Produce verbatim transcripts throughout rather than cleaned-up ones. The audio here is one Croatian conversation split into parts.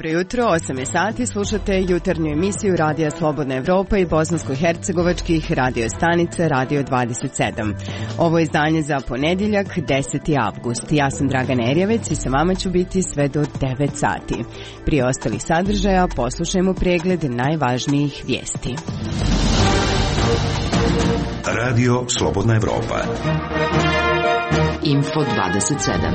Dobro jutro, osam je sati, slušate jutarnju emisiju Radija Slobodna Evropa i bosansko-hercegovačkih radio stanice Radio dvadeset sedam. Ovo je izdanje za ponedjeljak, deseti avgust. Ja sam Dragana Erjavec i sa vama ću biti sve do devet sati. Prije ostalih sadržaja poslušajmo pregled najvažnijih vijesti. Radio Slobodna Evropa. Info dvadeset sedam.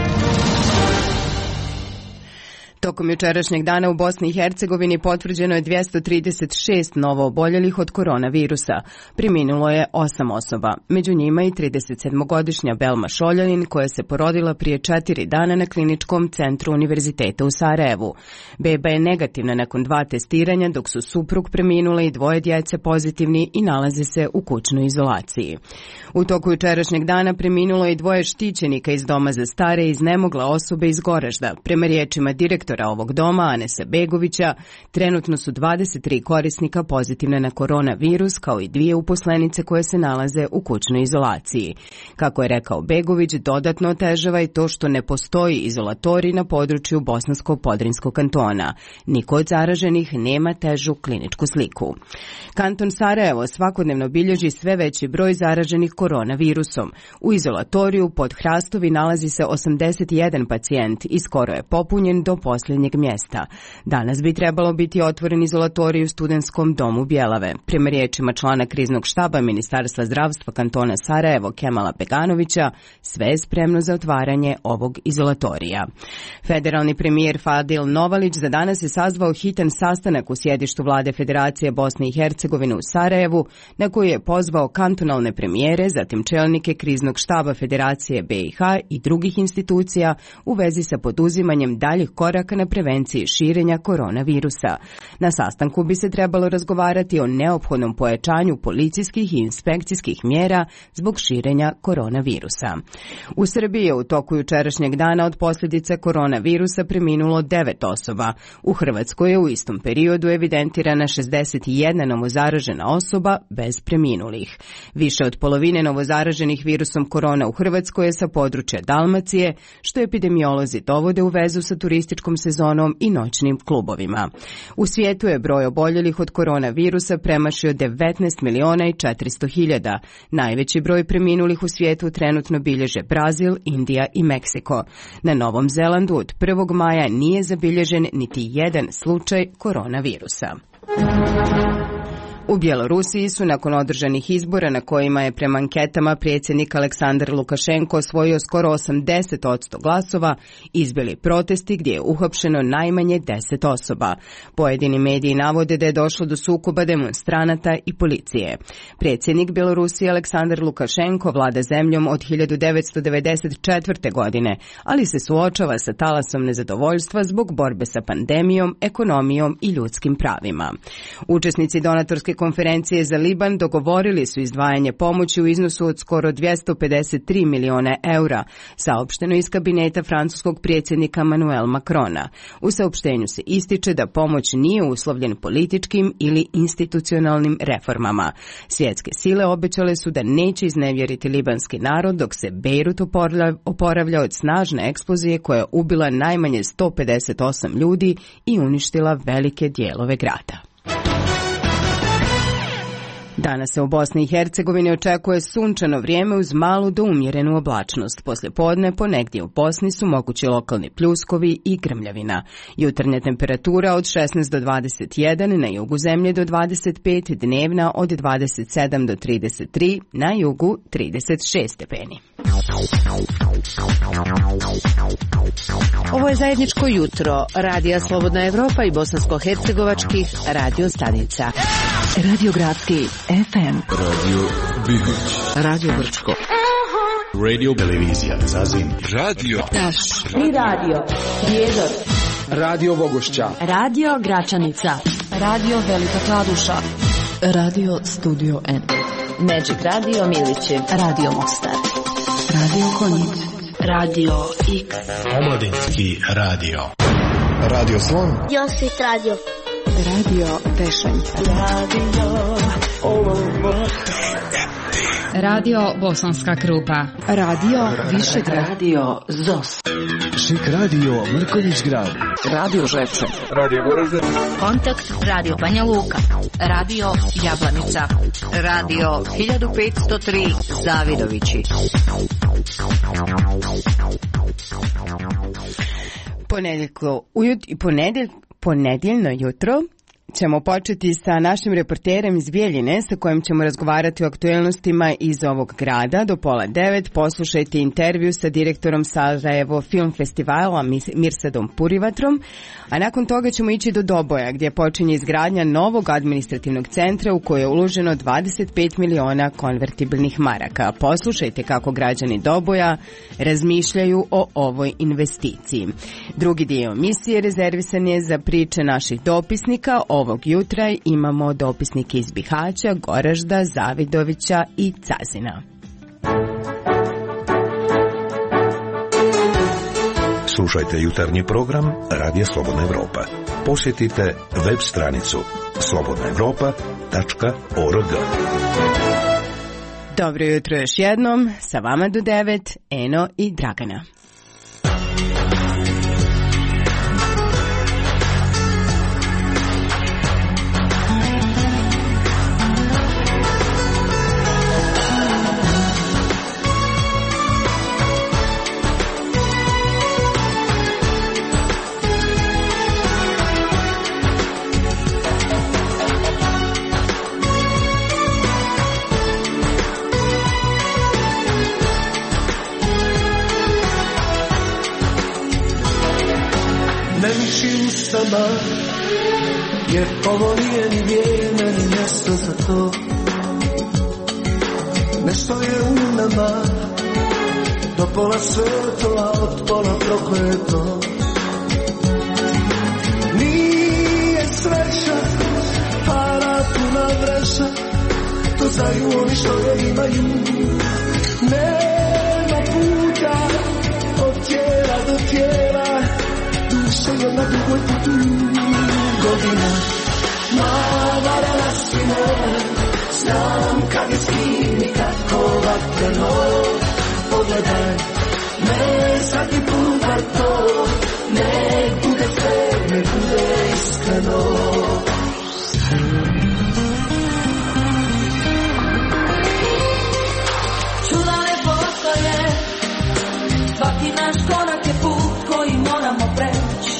Tokom jučerašnjeg dana u Bosni i Hercegovini potvrđeno je dvjesto trideset šest novooboljelih od koronavirusa. Preminulo je osam osoba. Među njima i tridesetsedmogodišnja Belma Šoljanin koja se porodila prije četiri dana na kliničkom centru Univerziteta u Sarajevu. Beba je negativna nakon dva testiranja, dok su suprug preminule i dvoje djece pozitivni i nalaze se u kućnoj izolaciji. U toku jučerašnjeg dana preminulo je i dvoje štićenika iz doma za stare i iznemogla osobe iz Goražda. Prema riječima direktora ovog doma, Anesa Begovića, trenutno su dvadeset tri korisnika pozitivne na koronavirus, kao i dvije uposlenice koje se nalaze u kućnoj izolaciji. Kako je rekao Begović, dodatno otežava i to što ne postoji izolatorij na području Bosansko-Podrinskog kantona. Niko od zaraženih nema težu kliničku sliku. Kanton Sarajevo svakodnevno bilježi sve veći broj zaraženih koronavirusom. U izolatoriju pod Hrastovi nalazi se osamdeset jedan pacijent i skoro je popunjen do posljednjeg mjesta. Danas bi trebalo biti otvoren izolatorij u Studentskom domu Bjelave. Prema riječima člana kriznog štaba Ministarstva zdravstva kantona Sarajevo Kemala Beganovića, sve je spremno za otvaranje ovog izolatorija. Federalni premijer Fadil Novalić za danas je sazvao hitan sastanak u sjedištu vlade Federacije Bosne i Hercegovine u Sarajevu, na koji je pozvao kantonalne premijere, zatim čelnike kriznog štaba Federacije B i H i drugih institucija u vezi sa poduzimanjem daljih koraka na prevenciji širenja koronavirusa. Na sastanku bi se trebalo razgovarati o neophodnom pojačanju policijskih i inspekcijskih mjera zbog širenja koronavirusa. U Srbiji je u toku jučerašnjeg dana od posljedica koronavirusa preminulo devet osoba. U Hrvatskoj je u istom periodu evidentirana šezdeset jedna novozaražena osoba bez preminulih. Više od polovine novozaraženih virusom korona u Hrvatskoj je sa područja Dalmacije, što epidemiolozi dovode u vezu sa turističkom sezonom i noćnim klubovima. U svijetu je broj oboljelih od koronavirusa premašio devetnaest miliona i četiristo hiljada. Najveći broj preminulih u svijetu trenutno bilježe Brazil, Indija i Meksiko. Na Novom Zelandu od prvog maja nije zabilježen niti jedan slučaj koronavirusa. U Bjelorusiji su nakon održanih izbora na kojima je prema anketama predsjednik Aleksandar Lukašenko osvojio skoro osamdeset posto glasova, izbili protesti gdje je uhapšeno najmanje deset osoba. Pojedini mediji navode da je došlo do sukoba demonstranata i policije. Predsjednik Bjelorusije Aleksandar Lukašenko vlada zemljom od hiljadu devetsto devedeset četvrte. godine, ali se suočava sa talasom nezadovoljstva zbog borbe sa pandemijom, ekonomijom i ljudskim pravima. Učesnici donatorske konferencije za Liban dogovorili su izdvajanje pomoći u iznosu od skoro dvjesto pedeset tri miliona eura, saopšteno iz kabineta francuskog predsjednika Manuel Macrona. U saopštenju se ističe da pomoć nije uslovljen političkim ili institucionalnim reformama. Svjetske sile obećale su da neće iznevjeriti libanski narod dok se Bejrut oporavlja od snažne eksplozije koja je ubila najmanje sto pedeset osam ljudi i uništila velike dijelove grada. Danas se u Bosni i Hercegovini očekuje sunčano vrijeme uz malu do umjerenu oblačnost. Poslijepodne ponegdje u Bosni su mogući lokalni pljuskovi i grmljavina. Jutarnja temperatura od šesnaest do dvadeset jedan, na jugu zemlje do dvadeset pet, dnevna od dvadeset sedam do trideset tri, na jugu trideset šest stepeni. Ovo je zajedničko jutro Radija Slobodna Evropa i bosansko-hercegovačkih radio stanica. Radio Gradski F M, Radio Bibić, Radio Brčko, Radio Televizija Zazim, Radio Taš i Radio Prijedor, Radio Bogošća, Radio Gračanica, Radio Velika Kladuša, Radio Studio N, Magic Radio Milići, Radio Mostar, Radio Konjic, Radio X, Omladinski radio, Radio Slon, Josit Radio, Radio Tešanj, Radio Ovo Radio Bosanska Krupa. Radio Višegrad. Radio Zos. Šik radio Mrkonjić Grad. Radio Žepče. Radio Goražde. Kontakt Radio Banja Luka. Radio Jablanica. Radio hiljadu petsto tri Zavidovići. Ponedjeljko ujut i ponedjelj, ponedjeljno jutro ćemo početi sa našim reporterem iz Bijeljine sa kojim ćemo razgovarati o aktuelnostima iz ovog grada. Do pola devet poslušajte intervju sa direktorom Sarajevo Film Festivala Mirsadom Purivatrom, a nakon toga ćemo ići do Doboja gdje počinje izgradnja novog administrativnog centra u koje je uloženo dvadeset pet miliona konvertibilnih maraka. Poslušajte kako građani Doboja razmišljaju o ovoj investiciji. Drugi dio emisije rezervisan je za priče naših dopisnika. Ovog jutra imamo dopisnike iz Bihaća, Goražda, Zavidovića i Cazina. Slušajte jutarnji program Radija Slobodna Evropa. Posjetite web stranicu slobodna evropa tačka org. Dobro jutro još jednom, sa vama do devet, Eno i Dragana. Jer ovo nije ni vrijeme ni mjesto za to. Nešto je u nama, do pola sveto, a od pola prokleto. Nije sreća, para puna vreća, to znaju oni što je imaju. Nema puta od tijela do tijela, duše je na drugoj putuju. Godina, navarala si me, znam kad je s kim i kako vatreno. Pogledaj me svaki put, bar to, nek bude sve, nek bude iskreno. Čuda ne postoje, svaki naš korak je put koji moramo preći.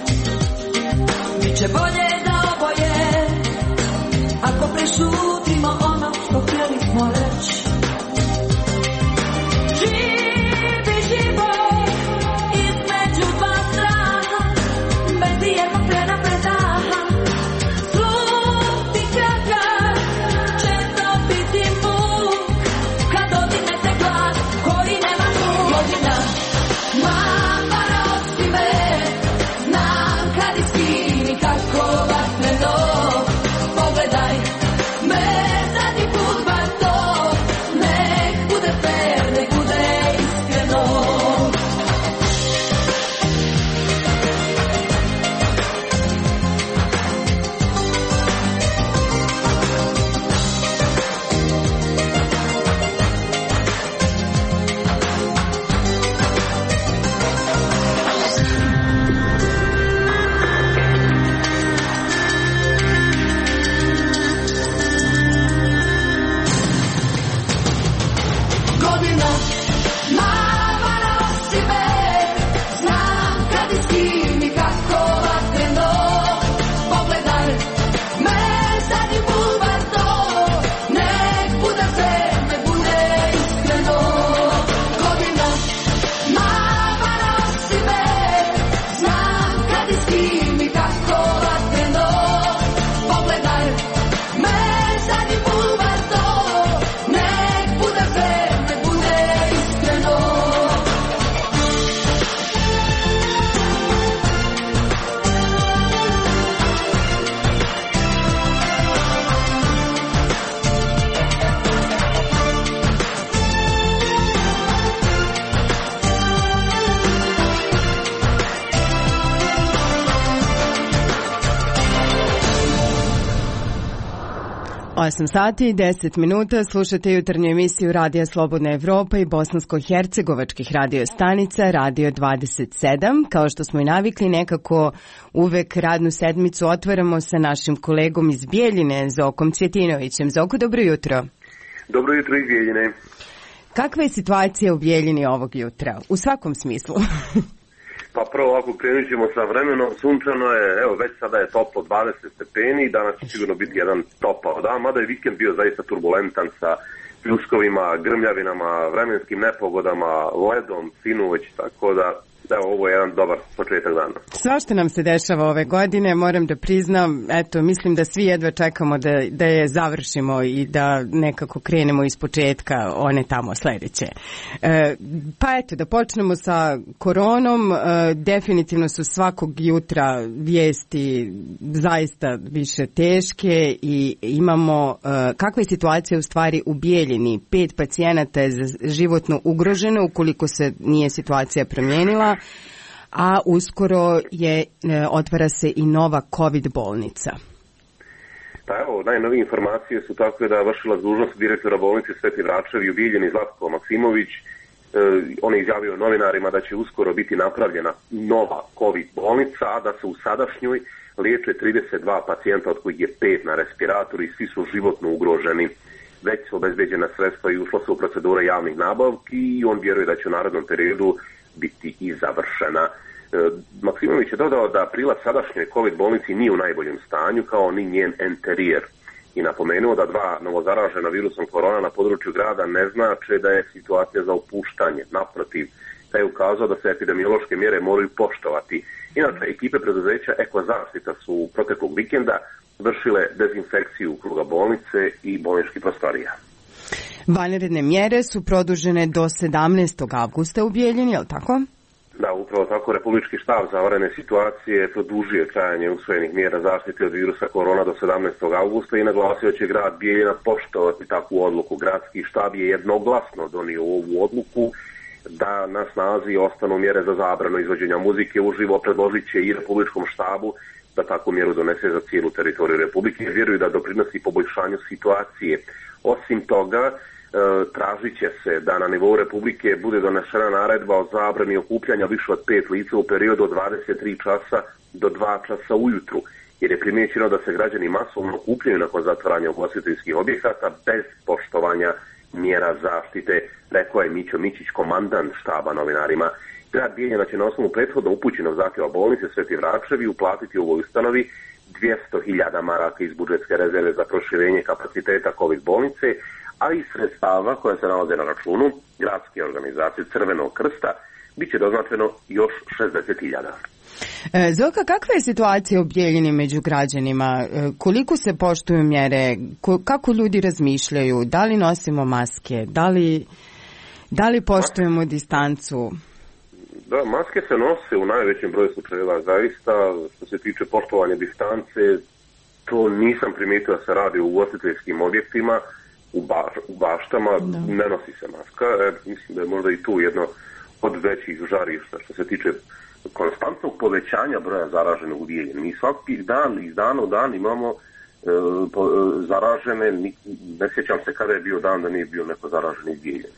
Biće bolje za oboje, ako prešutimo ono što htjeli smo reći. Živi život između dva straha, bez ijednog trena predaha. osam sati i deset minuta, slušate jutarnju emisiju Radija Slobodna Evropa i bosansko-hercegovačkih radio stanica Radio dvadeset sedam. Kao što smo i navikli, nekako uvek radnu sedmicu otvaramo sa našim kolegom iz Bijeljine, Zokom Cvjetinovićem. Zoko, dobro jutro. Dobro jutro iz Bijeljine. Kakva je situacija u Bijeljini ovog jutra? U svakom smislu. Pa prvo ovako krenut ćemo sa vremenom, sunčano je, evo već sada je toplo dvadeset stepeni, danas će sigurno biti jedan topao dan, mada je vikend bio zaista turbulentan sa pljuskovima, grmljavinama, vremenskim nepogodama, ledom, sinoć, tako da evo ovo je jedan dobar početak dana. Sva što nam se dešava ove godine, moram da priznam, eto, mislim da svi jedva čekamo da, da je završimo i da nekako krenemo iz početka one tamo sledeće. E, pa eto, da počnemo sa koronom, e, definitivno su svakog jutra vijesti zaista više teške i imamo, e, kakva je situacija u stvari u Bijeljini? Pet pacijenata je životno ugroženo ukoliko se nije situacija promijenila, a uskoro je, otvara se i nova COVID bolnica. Pa evo, najnovije informacije su takve da vršila dužnost direktora bolnice Sveti Vračevi u Bijeljini Zlatko Maksimović. E, on je izjavio novinarima da će uskoro biti napravljena nova COVID bolnica, a da se u sadašnjoj liječe trideset dva pacijenta, od kojih je pet na respiratoru i svi su životno ugroženi. Već su obezbeđena sredstva i ušlo se u procedure javnih nabavki i on vjeruje da će u narednom periodu biti i završena. E, Maksimović je dodao da prilaz sadašnjoj COVID bolnici nije u najboljem stanju, kao ni njen enterijer. I napomenuo da dva novozaražena virusom korona na području grada ne znače da je situacija za opuštanje. Naprotiv, taj je ukazao da se epidemiološke mjere moraju poštovati. Inače, ekipe preduzeća Ekozaštita su proteklog vikenda vršile dezinfekciju kruga bolnice i bolničkih prostorija. Vanredne mjere su produžene do sedamnaestog avgusta u Bijeljini, je li tako? Da, upravo tako. Republički štab za vanredne situacije produžio trajanje usvojenih mjera zaštite od virusa korona do sedamnaestog avgusta i naglasio će grad Bijeljina poštovati takvu odluku. Gradski štab je jednoglasno donio ovu odluku da na snazi ostanu mjere za zabranu izvođenja muzike uživo. Predložit će i Republičkom štabu da takvu mjeru donese za cijelu teritoriju Republike i vjeruju da doprinosi poboljšanju situacije. Osim toga, tražit će se da na nivou Republike bude donešena naredba o zabrani okupljanja više od pet lica u periodu od dvadeset tri časa do dva časa ujutru, jer je primjećeno da se građani masovno okupljaju nakon zatvaranja ugostiteljskih objekata bez poštovanja mjera zaštite, rekao je Mićo Mićić, komandant štaba novinarima. Grad Bijeljina će na osnovu prethodno upućenog zahtjeva bolnice Sveti Vračevi uplatiti u ovoj ustanovi dvjesto hiljada maraka iz budžetske rezerve za proširenje kapaciteta COVID bolnice, a iz sredstava koja se nalaze na računu gradske organizacije Crvenog krsta bit će doznačeno još šezdeset hiljada. E, Zoka, kakva je situacija u Bijeljini među građanima? E, koliko se poštuju mjere? Ko, kako ljudi razmišljaju? Da li nosimo maske? Da li, da li poštujemo distancu? Da, maske se nose u najvećem broju slučajeva. Zaista, što se tiče poštovanja distance, to nisam primijetio da se radi u ugostiteljskim objektima, u, baš, u baštama, da. Ne nosi se maska. E, mislim da je možda i tu jedno od većih žarišta što se tiče konstantnog povećanja broja zaraženih u Bijeljini. Mi svaki dan, iz dana u dan imamo e, po, e, zaražene, ne sjećam se kada je bio dan da nije bio neko zaražen iz Bijeljine.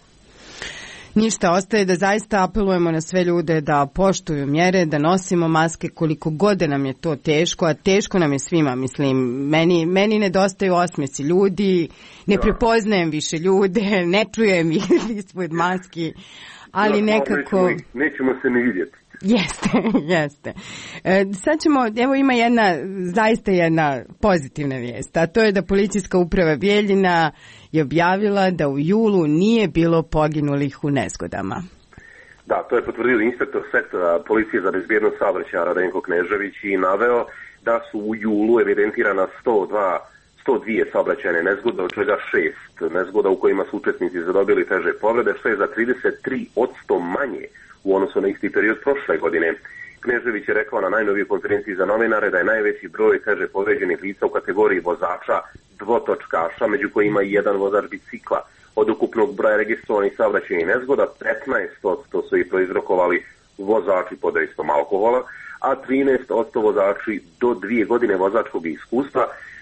Ništa, ostaje da zaista apelujemo na sve ljude da poštuju mjere, da nosimo maske koliko god nam je to teško, a teško nam je svima, mislim, meni, meni nedostaju osmesi ljudi, ne da. Prepoznajem više ljude, ne čujem ih ispod maski, ali da, nekako... Nećemo, nećemo se ni vidjeti. Jeste, jeste. E, sad ćemo, evo ima jedna, zaista jedna pozitivna vijest, a to je da policijska uprava Bijeljina je objavila da u julu nije bilo poginulih u nezgodama. Da, to je potvrdio inspektor sektora Policije za bezbjednost saobraćaja Radenko Knežević i naveo da su u julu evidentirana sto dva, sto dva saobraćajne nezgode, od čega šest nezgoda u kojima su učesnici zadobili teže povrede, što je za trideset tri posto manje u odnosu na isti period prošle godine. Knežević je rekao na najnovijoj konferenciji za novinare da je najveći broj teže povrijeđenih lica u kategoriji vozača dvotočkaša, među kojima i jedan vozač bicikla. Od ukupnog broja registrovanih saobraćajnih nezgoda, petnaest posto su ih proizrokovali vozači pod dejstvom alkohola, a trinaest posto vozači do dvije godine vozačkog iskustva,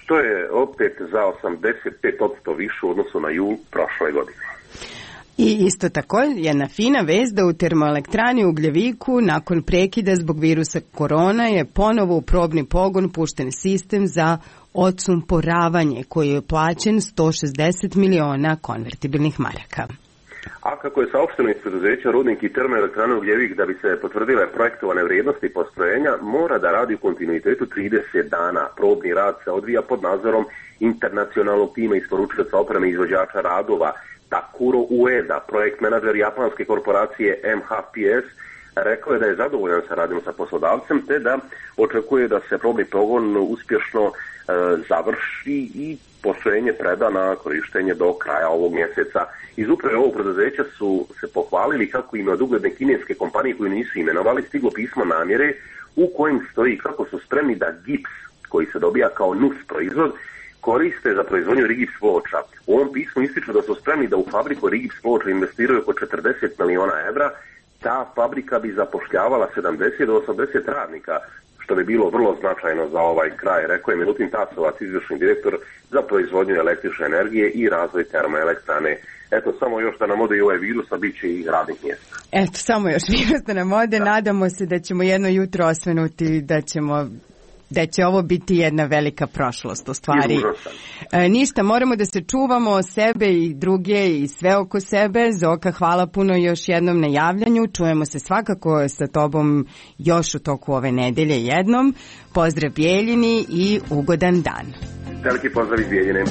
što je opet za osamdeset pet posto više u odnosu na jul prošle godine. I isto tako jedna fina vest da u termoelektrani u Ugljeviku nakon prekida zbog virusa korona je ponovo u probni pogon pušten sistem za odsumporavanje koji je plaćen sto šezdeset miliona konvertibilnih maraka. A kako je saopšteno iz preduzeća Rudnik i termoelektrane Ugljevik da bi se potvrdile projektovane vrijednosti postrojenja, mora da radi u kontinuitetu trideset dana. Probni rad se odvija pod nadzorom internacionalnog tima isporučioca opreme i izvođača radova. Takuro Ueda, projekt menadžer japanske korporacije M H P S, rekao je da je zadovoljan sa radom sa poslodavcem, te da očekuje da se probni pogon uspješno e, završi i postrojenje preda na korištenje do kraja ovog mjeseca. Iz uprave ovog preduzeća su se pohvalili kako im od ugledne kineske kompanije koju nisu imenovali stiglo pismo namjere u kojem stoji kako su spremni da gips koji se dobija kao nus proizvod koriste za proizvodnju rigips ploča. U ovom pismu ističu da su spremni da u fabriku rigips ploča investiraju oko četrdeset miliona evra. Ta fabrika bi zapošljavala sedamdeset do osamdeset radnika, što bi bilo vrlo značajno za ovaj kraj, rekao je Milutin Tasovac, izvršni direktor za proizvodnju električne energije i razvoj termoelektrane. Eto, samo još da nam ode i ovaj virus, a bit će i radnih mjesta. Eto, samo još virus da nam ode. Da. Nadamo se da ćemo jedno jutro osvenuti, da ćemo da će ovo biti jedna velika prošlost u stvari. E, ništa, moramo da se čuvamo sebe i druge i sve oko sebe. Zoka, hvala puno još jednom na javljanju. Čujemo se svakako sa tobom još u toku ove nedelje jednom. Pozdrav Bijeljini i ugodan dan. Veliki pozdrav iz Bijeljine.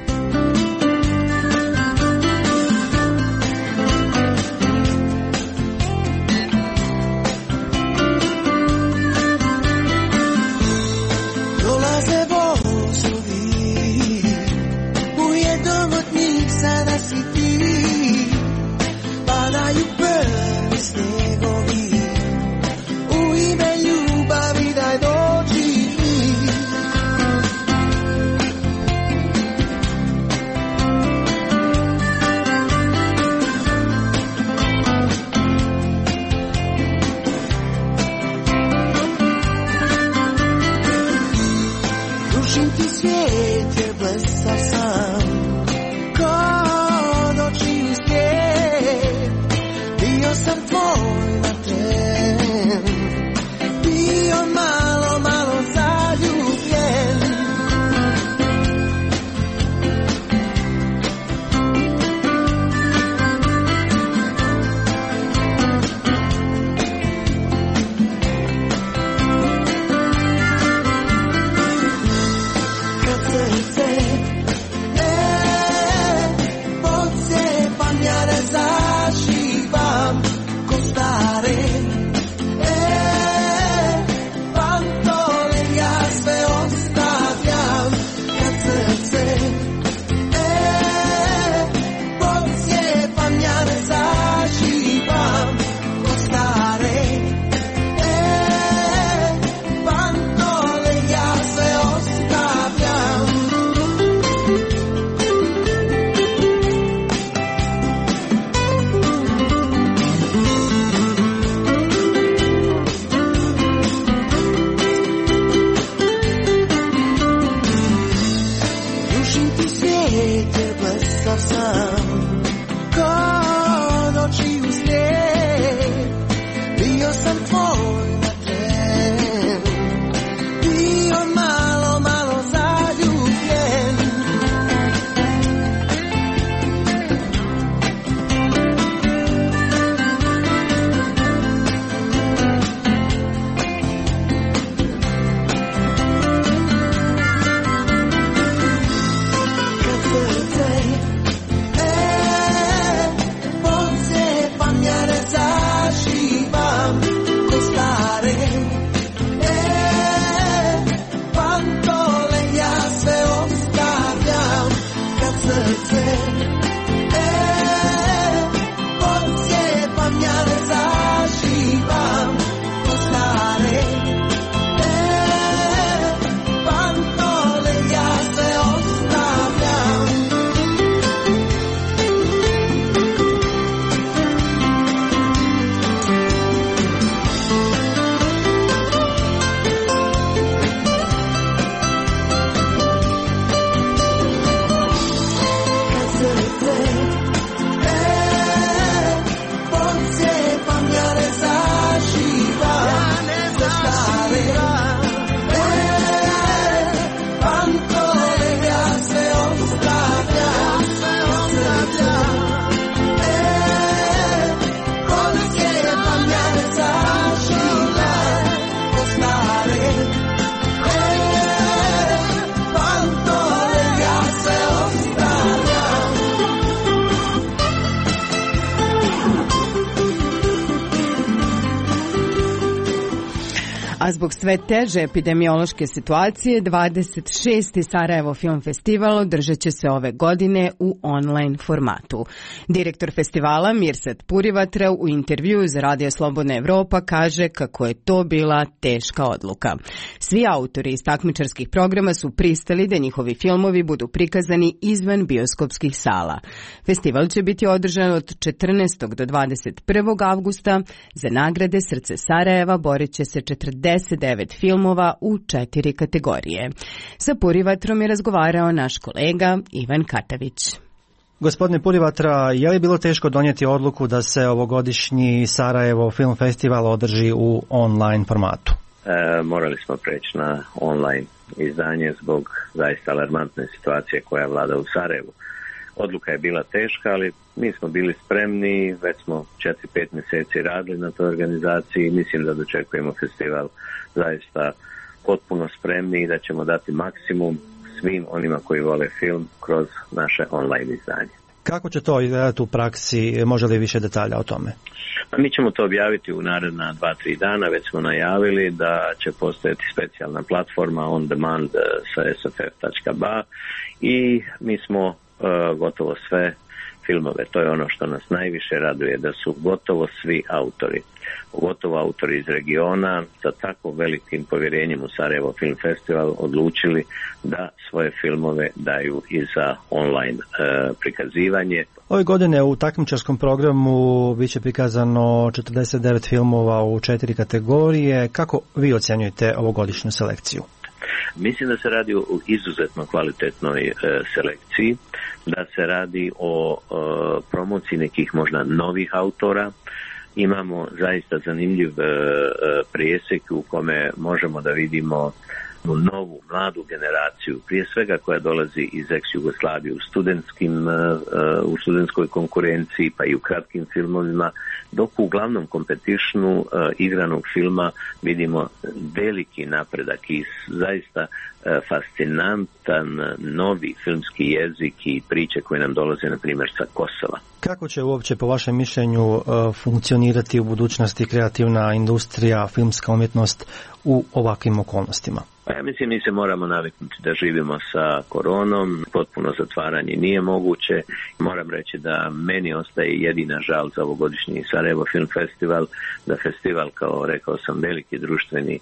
Sada si ti, padaju prvi snegovi, u ime ljubavi daj dođi. Rušim ti svijet jer blesav sam, sam tvoj na tren, bio malo, malo zaljubljen. Kad srce, e, podsjepam ja ne zaživam, stare, e, pantole ja sve ostavljam, kad srce, e, podsjepam ja ne zaživam, ko stare, e, pantole ja sve ostavljam. Sam, ko noći u snijeg, bio sam tvoj na tren, bio malo, malo zaljubljen. Kad srce, e, A zbog sve teže epidemiološke situacije, dvadeset šesti Sarajevo Film Festival održat će se ove godine u online formatu. Direktor festivala Mirsad Purivatra u intervjuu za Radio Slobodna Evropa kaže kako je to bila teška odluka. Svi autori iz takmičarskih programa su pristali da njihovi filmovi budu prikazani izvan bioskopskih sala. Festival će biti održan od četrnaestog do dvadeset prvog avgusta. Za nagrade Srce Sarajeva borit će se četrdeset devet filmova u četiri kategorije. Sa Purivatrom je razgovarao naš kolega Ivan Katavić. Gospodine Purivatra, je li bilo teško donijeti odluku da se ovogodišnji Sarajevo Film Festival održi u online formatu? E, morali smo preći na online izdanje zbog zaista alarmantne situacije koja vlada u Sarajevu. Odluka je bila teška, ali mi smo bili spremni, već smo četiri pet mjeseci radili na toj organizaciji i mislim da dočekujemo festival zaista potpuno spremni i da ćemo dati maksimum svim onima koji vole film kroz naše online izdanje. Kako će to izgledati u praksi? Može li više detalja o tome? Mi ćemo to objaviti u naredna dva tri dana, već smo najavili da će postojati specijalna platforma on demand sa s f f tačka b a i mi smo Uh, gotovo sve filmove, to je ono što nas najviše raduje, da su gotovo svi autori, gotovo autori iz regiona sa tako velikim povjerenjem u Sarajevo Film Festival odlučili da svoje filmove daju i za online uh, prikazivanje. Ove godine u takmičarskom programu bit će prikazano četrdeset devet filmova u četiri kategorije. Kako vi ocjenjujete ovogodišnju selekciju? Mislim da se radi o izuzetno kvalitetnoj e, selekciji, da se radi o e, promociji nekih možda novih autora. Imamo zaista zanimljiv e, presjek u kome možemo da vidimo novu, mladu generaciju, prije svega koja dolazi iz ex-Jugoslavije u studentskim, u studentskoj konkurenciji, pa i u kratkim filmovima, dok u glavnom competitionu igranog filma vidimo veliki napredak i zaista fascinantan novi filmski jezik i priče koje nam dolaze, na primjer, sa Kosova. Kako će uopće, po vašem mišljenju, funkcionirati u budućnosti kreativna industrija, filmska umjetnost u ovakvim okolnostima? Pa ja mislim mi se moramo naviknuti da živimo sa koronom, potpuno zatvaranje nije moguće. Moram reći da meni ostaje jedina žal za ovogodišnji Sarajevo Film Festival, da festival, kao rekao sam, veliki društveni e,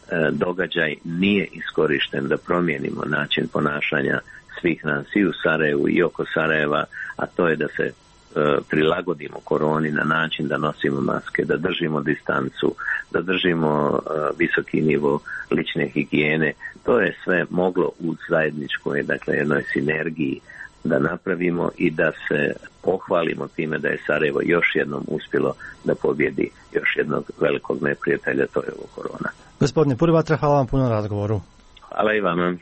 događaj nije iskorišten da promijenimo način ponašanja svih nas i u Sarajevu i oko Sarajeva, a to je da se prilagodimo koroni na način da nosimo maske, da držimo distancu, da držimo uh, visoki nivo lične higijene. To je sve moglo u zajedničkoj, dakle, jednoj sinergiji da napravimo i da se pohvalimo time da je Sarajevo još jednom uspjelo da pobjedi još jednog velikog neprijatelja, to je ovo korona. Gospodine Purivatra, hvala vam puno na razgovoru. Hvala i vama.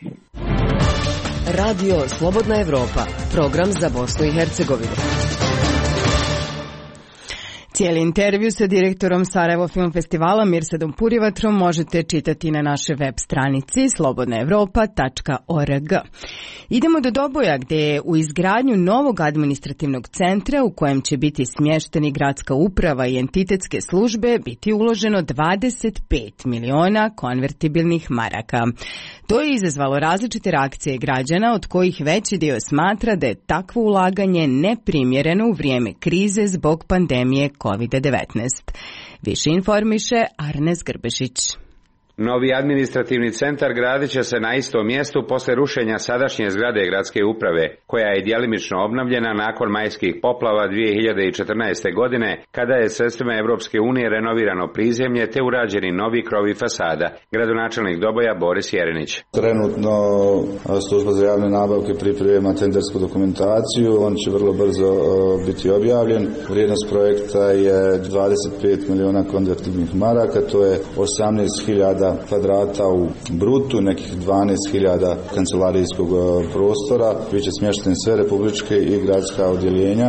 Radio Slobodna Evropa, program za Bosnu i Hercegovinu. Cijeli intervju sa direktorom Sarajevo Film Festivala Mirsadom Purivatrom možete čitati na našoj web stranici slobodna evropa tačka org. Idemo do Doboja, gdje je u izgradnju novog administrativnog centra u kojem će biti smješteni gradska uprava i entitetske službe biti uloženo dvadeset pet miliona konvertibilnih maraka. To je izazvalo različite reakcije građana, od kojih veći dio smatra da je takvo ulaganje neprimjereno u vrijeme krize zbog pandemije kovid devetnaest. Više informiše Arnes Grbešić. Novi administrativni centar gradit će se na istom mjestu poslije rušenja sadašnje zgrade gradske uprave, koja je djelimično obnovljena nakon majskih poplava dvije hiljade četrnaeste. godine, kada je sredstvima Europske unije renovirano prizemlje te urađeni novi krovi fasada. Gradonačelnik Doboja Boris Jerinić. Trenutno služba za javne nabavke priprema tendersku dokumentaciju, on će vrlo brzo biti objavljen. Vrijednost projekta je dvadeset pet miliona konvertibilnih maraka, to je osamnaest hiljada kvadrata u brutu, nekih dvanaest hiljada kancelarijskog prostora. Biće smještene sve republičke i gradska odjeljenja.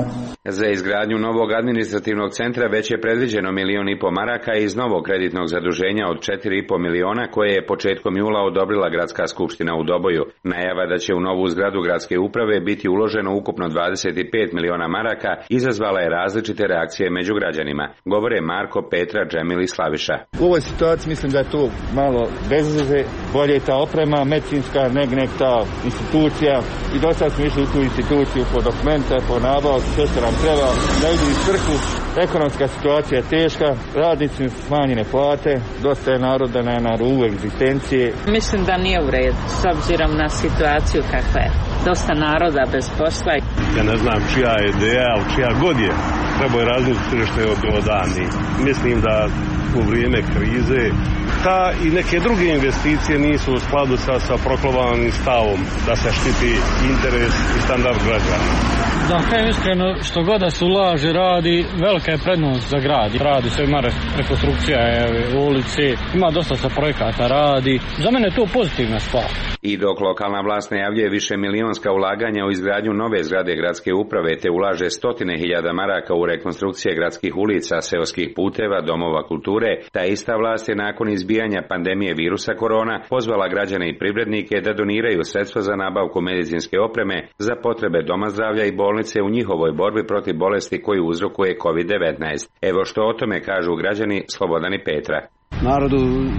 Za izgradnju novog administrativnog centra već je predviđeno milion i po maraka iz novog kreditnog zaduženja od četiri i po miliona koje je početkom jula odobrila Gradska skupština u Doboju. Najava da će u novu zgradu gradske uprave biti uloženo ukupno dvadeset pet miliona maraka izazvala je različite reakcije među građanima. Govore Marko, Petra, Džemil i Slaviša. U ovoj situaciji mislim da je to malo bezveze, bolje je ta oprema medicinska, nek nek ta institucija i do sad smo išli u tu instituciju po dokumente, po nabavu, sve što nam treba, da idu iz crku. Ekonomska situacija je teška, radnici su smanjene plate, dosta je naroda na, na rubu egzistencije. Mislim da nije u redu, s obzirom na situaciju kakva je. Dosta naroda bez posla. Ja ne znam čija je ideja, ali čija god je, treba je razmisliti što je objelodani. Mislim da u vrijeme krize ta i neke druge investicije nisu u skladu sa, sa proklamovanim stavom da se štiti interes i standard građana. Da, kaj iskreno, što god da se ulaže, radi, velika je prednost za grad. Radi se, ima rekonstrukcija ulici, ima dosta se projekata radi. Za mene je to pozitivna stvar. I dok lokalna vlast najavljuje više milionska ulaganja u izgradnju nove zgrade gradske uprave te ulaže stotine hiljada maraka u rekonstrukcije gradskih ulica, seoskih puteva, domova kulture, ta ista vlast je nakon izbijanja pandemije virusa korona pozvala građane i privrednike da doniraju sredstva za nabavku medicinske opreme za potrebe doma zdravlja i bolnice u njihovoj borbi protiv bolesti koju uzrokuje kovid devetnaest. Evo što o tome kažu građani Slobodan i Petra. Narodu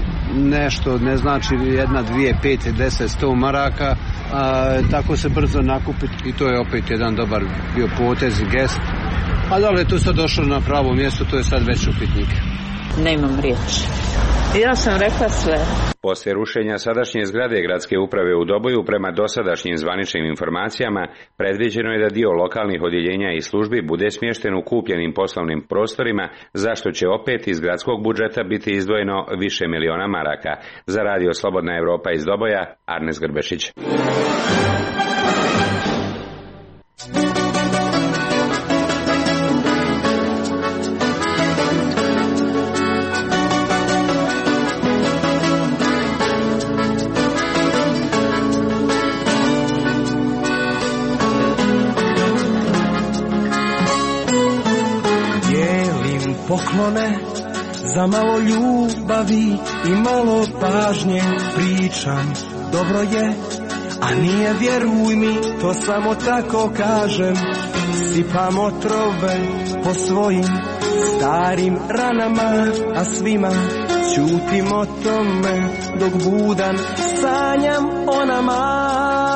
nešto ne znači jedna, dvije, pet, deset, sto maraka, a tako se brzo nakupiti i to je opet jedan dobar bio potez i gest. A da li je to sad došlo na pravo mjesto, to je sad već upitnik. Nemam riječi. Ja sam rekla sve. Poslije rušenja sadašnje zgrade gradske uprave u Doboju, prema dosadašnjim zvaničnim informacijama, predviđeno je da dio lokalnih odjeljenja i službi bude smješten u kupljenim poslovnim prostorima, za što će opet iz gradskog budžeta biti izdvojeno više miliona maraka. Za radio Slobodna Evropa iz Doboja, Arnes Grbešić. Poklone za malo ljubavi i malo pažnje, pričam, dobro je, a nije, vjeruj mi, to samo tako kažem. Sipam otrove po svojim starim ranama, a svima ćutim o tome dok budan sanjam o nama.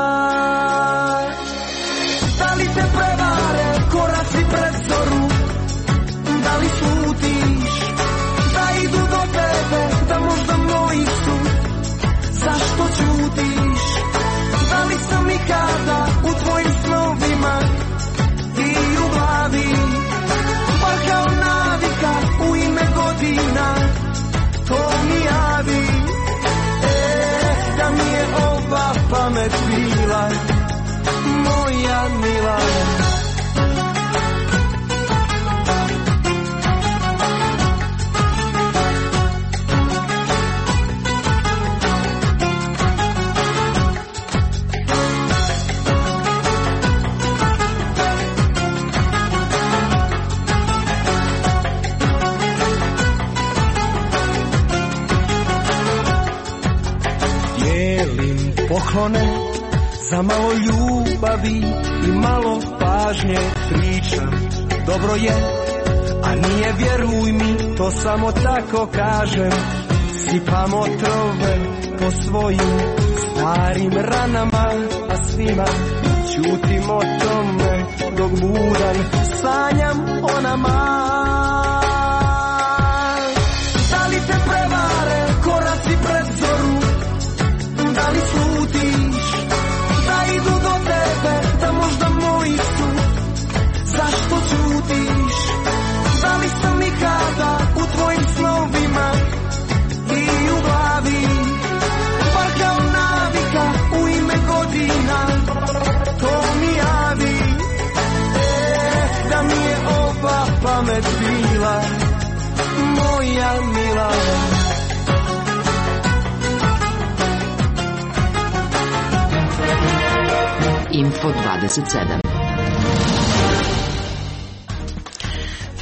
Da li te prevare koraci pred zoru? Da li slutiš da idu do tebe, da možda moji su? Zašto ćutiš? Da li sam ikada u tvojim snovima i u glavi? Pa kao navika u ime godina to mi javi. E, da mi je ova pamet bila, moja mila. Poklone za malo ljubavi i malo pažnje, pričam, dobro je, a nije, vjeruj mi, to samo tako kažem. Sipam otrove po svojim starim ranama, a svima ćutim o tome dok budan sanjam o nama. Da li te prevare koraci pred zoru? Da li slutiš da idu do tebe, da možda moji su? Zašto ćutiš? Da li sam ikada u tvojim snovima i u glavi? Bar kao navika u ime godina to mi javi. E, da mi je ova pamet bila, moja mila. Info dvadeset sedam.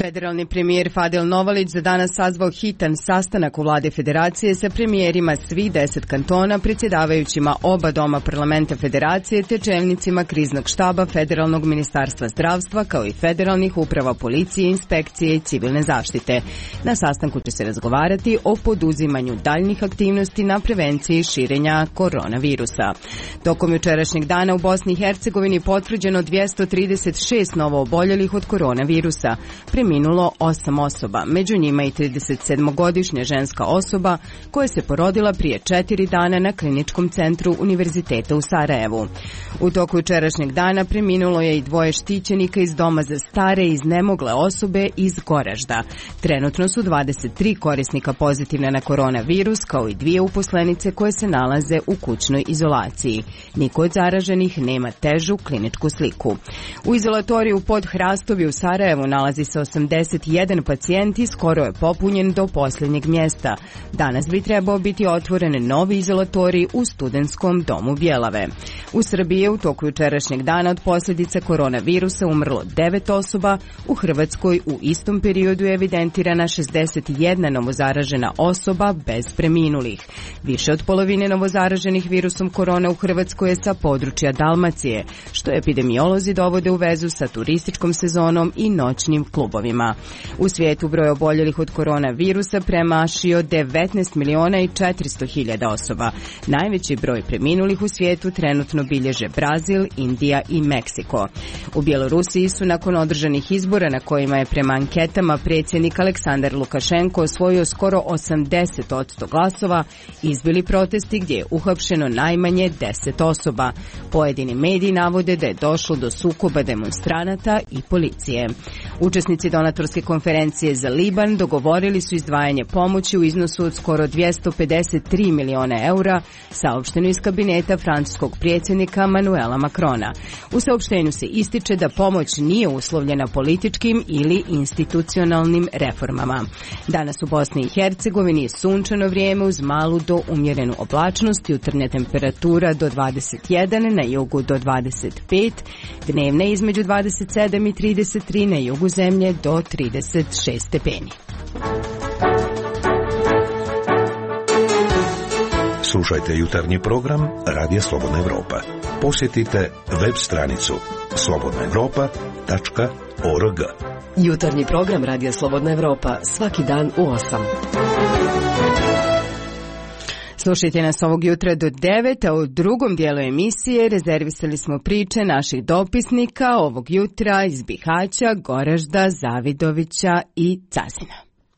Federalni premijer Fadil Novalić za danas sazvao hitan sastanak u vladi Federacije sa premijerima svih deset kantona, predsjedavajućima oba doma parlamenta Federacije te čelnicima kriznog štaba Federalnog ministarstva zdravstva kao i federalnih uprava policije, inspekcije i civilne zaštite. Na sastanku će se razgovarati o poduzimanju daljnjih aktivnosti na prevenciji širenja koronavirusa. Tokom jučerašnjeg dana u Bosni i Hercegovini potvrđeno dvjesto trideset šest novo oboljelih od koronavirusa. Preminulo osam osoba, među njima i tridesetsedmogodišnja ženska osoba koja se porodila prije četiri dana na kliničkom centru Univerziteta u Sarajevu. U toku jučerašnjeg dana preminulo je i dvoje štićenika iz doma za stare i iznemogle osobe iz Goražda. Trenutno su dvadeset tri korisnika pozitivne na koronavirus, kao i dvije uposlenice koje se nalaze u kućnoj izolaciji. Niko od zaraženih nema težu kliničku sliku. U izolatoriju pod Hrastovi u Sarajevu nalazi se osamdeset jedan pacijent i skoro je popunjen do posljednjeg mjesta. Danas bi trebao biti otvoren novi izolatorij u Studentskom domu Bjelave. U Srbiji je u toku jučerašnjeg dana od posljedica koronavirusa umrlo devet osoba, u Hrvatskoj u istom periodu je evidentirana šezdeset jedna novozaražena osoba bez preminulih. Više od polovine novozaraženih virusom korona u Hrvatskoj je sa područja Dalmacije, što epidemiolozi dovode u vezu sa turističkom sezonom i noćnim klubovima. U svijetu broj oboljelih od koronavirusa premašio devetnaest miliona i četiristo hiljada osoba. Najveći broj preminulih u svijetu trenutno bilježe Brazil, Indija i Meksiko. U Bjelorusiji su nakon održanih izbora na kojima je prema anketama predsjednik Aleksandar Lukašenko osvojio skoro osamdeset posto glasova, izbili protesti gdje je uhapšeno najmanje deset osoba. Pojedini mediji navode da je došlo do sukoba demonstranata i policije. Učesnici donatorske konferencije za Liban dogovorili su izdvajanje pomoći u iznosu od skoro dvjesto pedeset tri miliona eura, saopšteno iz kabineta francuskog predsjednika Manuela Macrona. U saopštenju se ističe da pomoć nije uslovljena političkim ili institucionalnim reformama. Danas u Bosni i Hercegovini je sunčano vrijeme uz malu do umjerenu oblačnost, jutarnja temperatura do dvadeset jedan, na jugu do dvadeset pet, dnevna između dvadeset sedam i trideset tri, na jugu zemlje do trideset šest stepeni. Slušajte jutarnji program Radija Slobodna Evropa. Posjetite web stranicu slobodna evropa tačka org. Jutarnji program Radija Slobodna Evropa svaki dan u osam. Slušajte nas ovog jutra do devet, a u drugom dijelu emisije rezervisali smo priče naših dopisnika ovog jutra iz Bihaća, Goražda, Zavidovića i Cazina.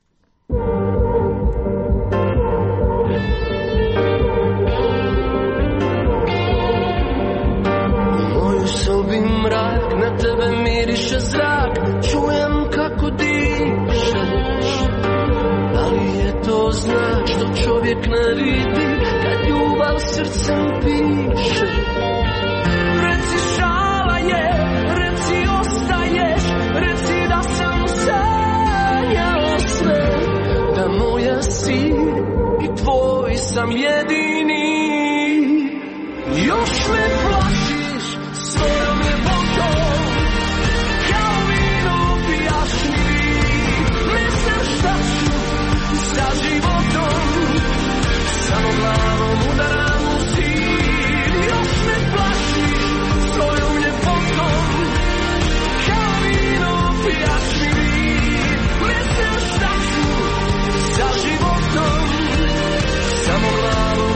U moju sobi mrak, na tebe miriše zrak, čujem kako dišeš. Da li je to znak što čovjek ne vidi kad ljubav srcem piše? Reci šala je, reci ostaješ, reci da sam sanjao sve, da moja si i tvoj sam jedini. Još me plašiš svojom ljepotom, kao vino pijaš mi. Ne znam šta ću sa životom, samo glavom udaram u zid. Još me plašiš svojom ljepotom, kao vino pijaš mi. Ne znam šta ću sa životom, samo glavom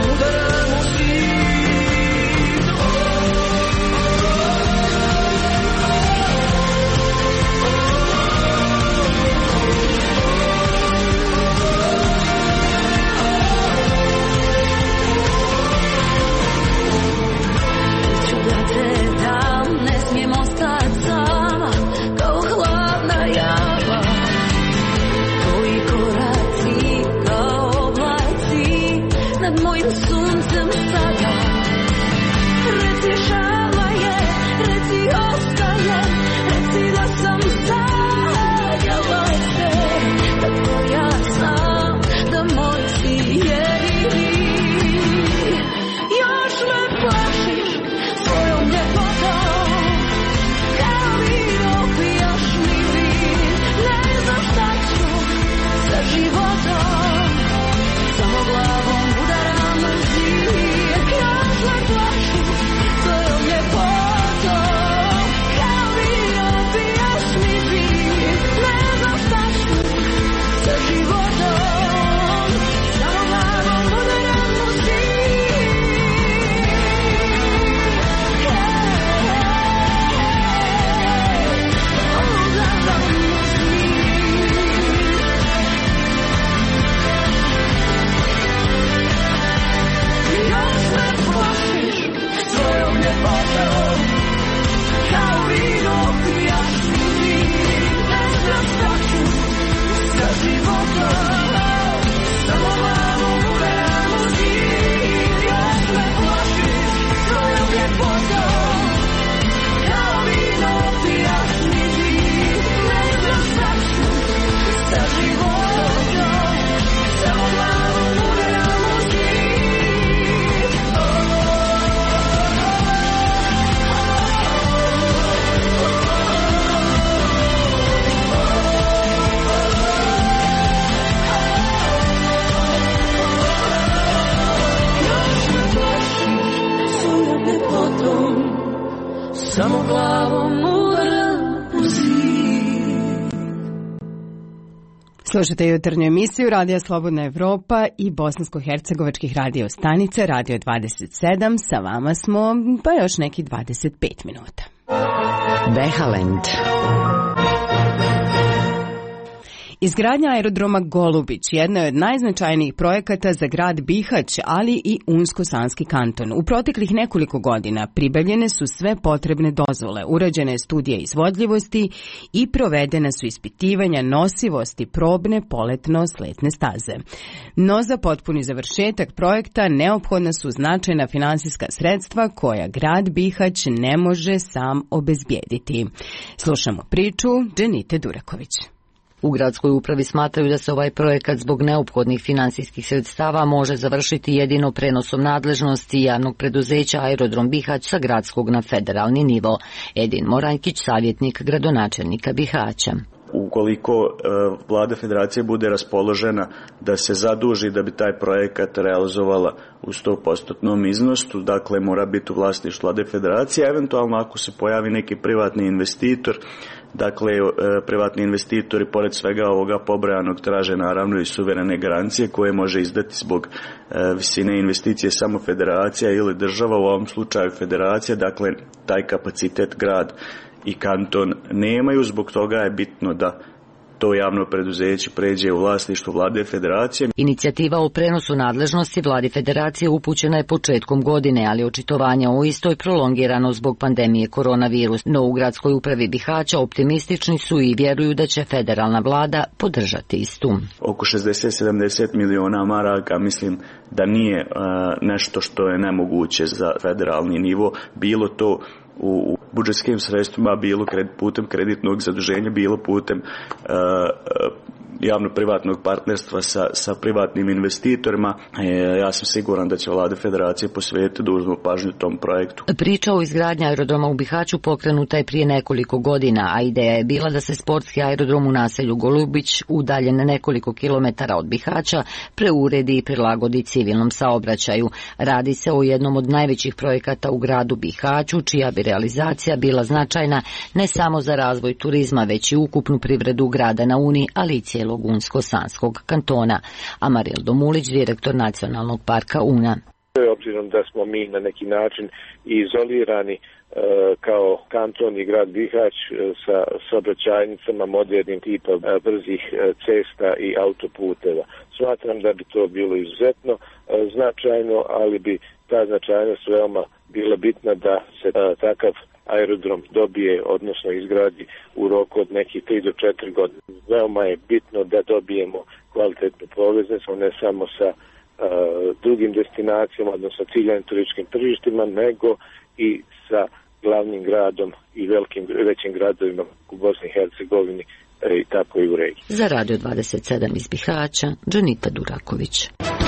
samo glavom udara u zid. Slušajte jutarnju emisiju Radija Slobodna Evropa i bosansko-hercegovačkih radio stanica Radio dvadeset sedam. Sa vama smo pa još neki dvadeset pet minuta. Behalend. Izgradnja aerodroma Golubić jedna je od najznačajnijih projekata za grad Bihać, ali i Unsko-Sanski kanton. U proteklih nekoliko godina pribavljene su sve potrebne dozvole, urađena je studija izvodljivosti i provedena su ispitivanja nosivosti probne poletno-sletne staze. No za potpuni završetak projekta neophodna su značajna finansijska sredstva koja grad Bihać ne može sam obezbijediti. Slušamo priču Dženite Duraković. U gradskoj upravi smatraju da se ovaj projekat zbog neophodnih finansijskih sredstava može završiti jedino prenosom nadležnosti javnog preduzeća Aerodrom Bihać sa gradskog na federalni nivo. Edin Moranjkić, savjetnik gradonačelnika Bihaća. Ukoliko e, vlada federacije bude raspoložena da se zaduži da bi taj projekat realizovala u sto posto iznosu, dakle mora biti u vlasništvu vlade federacije, eventualno ako se pojavi neki privatni investitor, dakle e, privatni investitori pored svega ovoga pobrojanog traže naravno i suverene garancije koje može izdati zbog e, visine investicije samo federacija ili država, u ovom slučaju federacija, dakle taj kapacitet grad i kanton nemaju, zbog toga je bitno da to javno preduzeće pređe u vlasništvo vlade federacije. Inicijativa o prenosu nadležnosti vladi federacije upućena je početkom godine, ali očitovanje o istoj prolongirano zbog pandemije koronavirus. No u gradskoj upravi Bihaća optimistični su i vjeruju da će federalna vlada podržati istu. Oko šezdeset do sedamdeset miliona maraka mislim da nije uh, nešto što je nemoguće za federalni nivo, bilo to u budžetskim sredstvima, bilo putem kreditnog zaduženja, bilo putem uh, javno-privatnog partnerstva sa, sa privatnim investitorima. E, ja sam siguran da će vlada federacije posvetiti dužnu pažnju tom projektu. Priča o izgradnji aerodroma u Bihaću pokrenuta je prije nekoliko godina, a ideja je bila da se sportski aerodrom u naselju Golubić, udaljen nekoliko kilometara od Bihaća, preuredi i prilagodi civilnom saobraćaju. Radi se o jednom od najvećih projekata u gradu Bihaću, čija bi realizacija bila značajna ne samo za razvoj turizma, već i ukupnu privredu grada na Uni, ali i cijelog Unsko-Sanskog kantona. Amaril Domulić, direktor Nacionalnog parka Una. Obzirom da smo mi na neki način izolirani e, kao kanton i grad Bihać e, sa saobraćajnicama modernim tipom e, brzih e, cesta i autoputeva. Smatram da bi to bilo izuzetno e, značajno, ali bi ta značajnost veoma bila bitna da se e, takav aerodrom dobije, odnosno izgradi u roku od nekih tri do četiri godine. Veoma je bitno da dobijemo kvalitetnu poveznicu, ne samo sa uh, drugim destinacijama, odnosno ciljanim turističkim tržištima, nego i sa glavnim gradom i velikim, većim gradovima u Bosni i Hercegovini i tako i u regiji. Za Radio dvadeset sedam iz Bihaća, Dženita Duraković.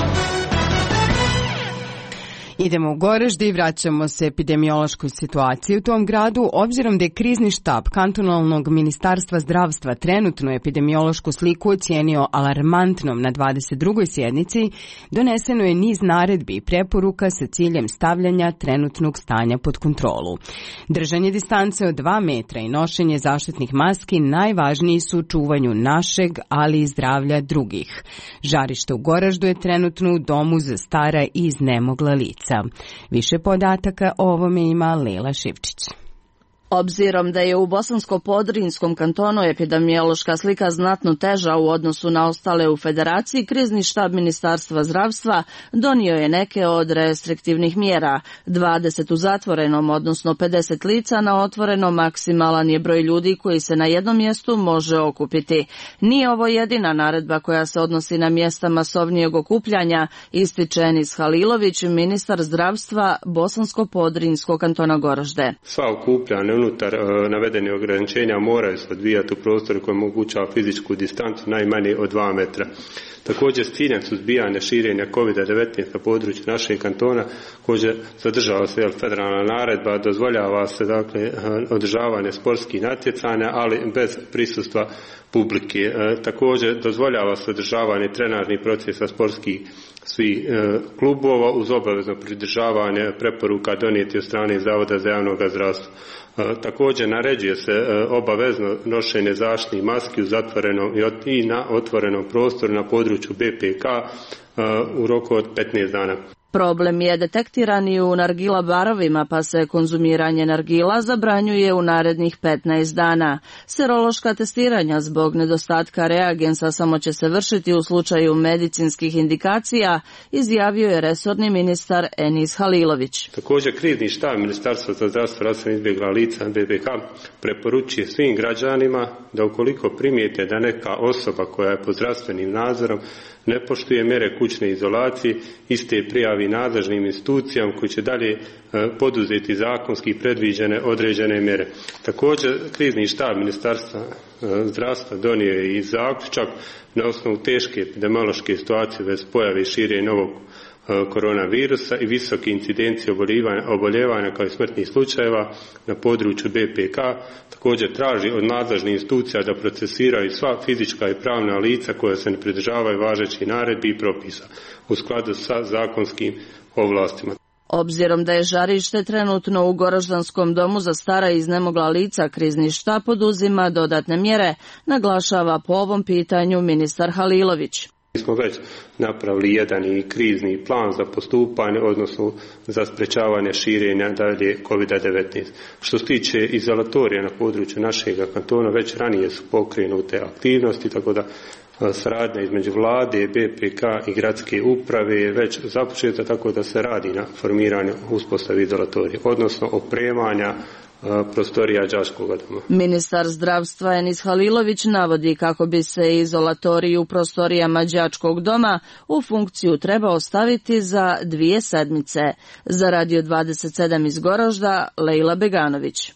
Idemo u Goražde i vraćamo se epidemiološkoj situaciji u tom gradu. Obzirom da je krizni štab kantonalnog ministarstva zdravstva trenutnu epidemiološku sliku ocijenio alarmantnom na dvadeset drugoj sjednici, doneseno je niz naredbi i preporuka sa ciljem stavljanja trenutnog stanja pod kontrolu. Držanje distance od dva metra i nošenje zaštitnih maski najvažniji su u čuvanju našeg, ali i zdravlja drugih. Žarište u Goraždu je trenutno u domu za stara i iznemogla lica. Više podataka o ovome ima Lela Šivčić. Obzirom da je u Bosansko-Podrinjskom kantonu epidemiološka slika znatno teža u odnosu na ostale u federaciji, krizni štab Ministarstva zdravstva donio je neke od restriktivnih mjera. dvadeset u zatvorenom, odnosno pedeset lica na otvorenom, maksimalan je broj ljudi koji se na jednom mjestu može okupiti. Nije ovo jedina naredba koja se odnosi na mjesta masovnijeg okupljanja, ističe Enis Halilović, ministar zdravstva Bosansko-Podrinjskog kantona Goražde. Sva okupljanja unutar uh, navedene ograničenja moraju se odvijati u prostoru koji omogućava fizičku distancu najmanje od dva metra. Također s ciljem suzbijanja širenja kovid devetnaest na području našeg kantona, koje zadržava se federalna naredba, dozvoljava se dakle održavanje sportskih natjecanja, ali bez prisustva publike. E, također dozvoljava se održavanje trenažnih procesa sportskih svi e, klubova uz obavezno pridržavanje preporuka donijeti od strane Zavoda za javnog zdravstva. E, također naređuje se e, obavezno nošenje zaštitnih maski u zatvorenom i na otvorenom prostoru na području B P K e, u roku od petnaest dana. Problem je detektiran i u nargila barovima, pa se konzumiranje nargila zabranjuje u narednih petnaest dana. Serološka testiranja zbog nedostatka reagensa samo će se vršiti u slučaju medicinskih indikacija, izjavio je resorni ministar Enis Halilović. Također krizni štab Ministarstva za zdravstvo, raseljenih i izbjegla lica B B K preporučuje svim građanima da ukoliko primijete da neka osoba koja je pod zdravstvenim nadzorom ne poštuje mjere kućne izolacije, iste prijavi nadležnim institucijama koji će dalje e, poduzeti zakonski predviđene određene mjere. Također, krizni štab Ministarstva e, zdravstva donio je i zaključak na osnovu teške epidemiološke situacije bez pojave i širenja novog koronavirusa i visoke incidencije oboljevanja kao i smrtnih slučajeva na području B P K. Također traži od nadležnih institucija da procesiraju sva fizička i pravna lica koja se ne pridržavaju važećih naredbi i propisa u skladu sa zakonskim ovlastima. Obzirom da je žarište trenutno u Goroždanskom domu za stara i iznemogla lica, krizni štab poduzima dodatne mjere, naglašava po ovom pitanju ministar Halilović. Mi smo već napravili jedan i krizni plan za postupanje, odnosno za sprečavanje širenja dalje kovid devetnaest. Što se tiče izolatorija na području našeg kantona, već ranije su pokrenute aktivnosti, tako da saradnja između vlade, B P K i gradske uprave je već započeta, tako da se radi na formiranju uspostavi izolatorija, odnosno opremanja prostorija đačkog doma. Ministar zdravstva Enis Halilović navodi kako bi se izolatorij u prostorijama đačkog doma u funkciju treba ostaviti za dvije sedmice. Za Radio dvadeset sedam iz Gorožda, Lejla Beganović.